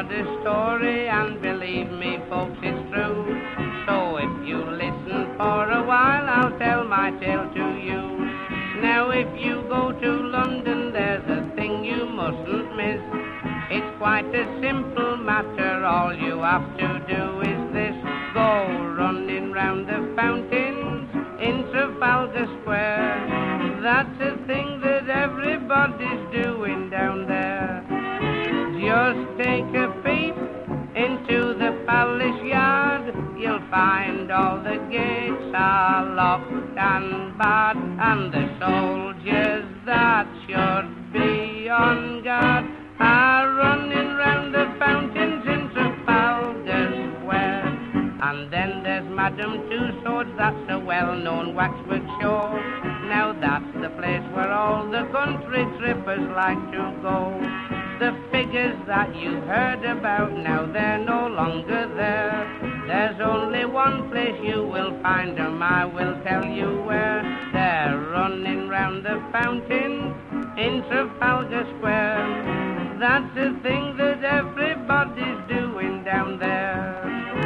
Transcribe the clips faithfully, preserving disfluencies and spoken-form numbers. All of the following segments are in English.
a story, and believe me, folks, it's true. So if you listen for a while, I'll tell my tale to you. Now if you go to London, there's a thing you mustn't miss. It's quite a simple matter, all you have to do is this. Go running round the fountains in Trafalgar Square. That's a thing that everybody's doing down there. Just take a peep into the palace yard. You'll find all the gates are locked and barred, and the soldiers that should be on guard are running round the fountains in Trafalgar Square. And then there's Madame Tussauds, that's a well-known waxwork show. Now that's the place where all the country trippers like to go. The figures that you heard about, now they're no longer there. There's only one place you will find them, I will tell you where. They're running round the fountain in Trafalgar Square. That's the thing that everybody's doing down there.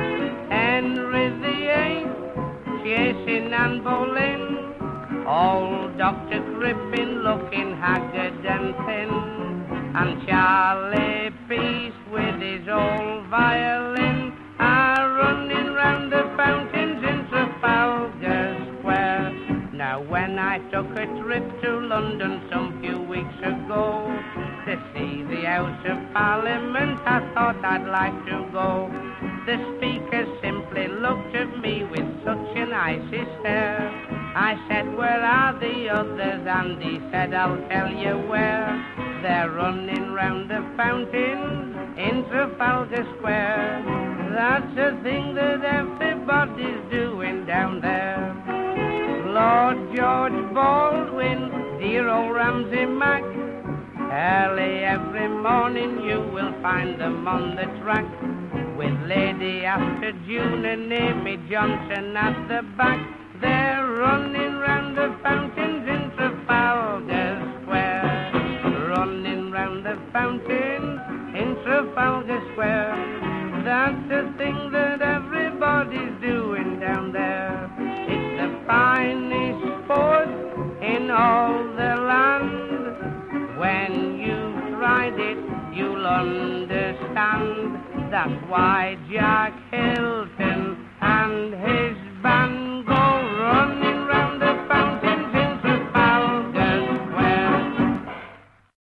Henry the Eighth, chasing Anne Boleyn, old Doctor Crippen looking haggard and thin, and Charlie Peace with his old violin are running round the fountains in Trafalgar Square. Now when I took a trip to London some few weeks ago to see the House of Parliament, I thought I'd like to go. The speaker simply looked at me with such an icy stare. I said, where are the others? And he said, I'll tell you where. They're running round the fountain in Trafalgar Square. That's a thing that everybody's doing down there. Lord George Baldwin, dear old Ramsay Mac, early every morning you will find them on the track, with Lady After June and Amy Johnson at the back. They're running round the fountains in Trafalgar Square. Running round the fountains in Trafalgar Square. That's the thing that everybody's doing down there. It's the finest sport in all the land. When you've tried it, you'll understand. That's why Jack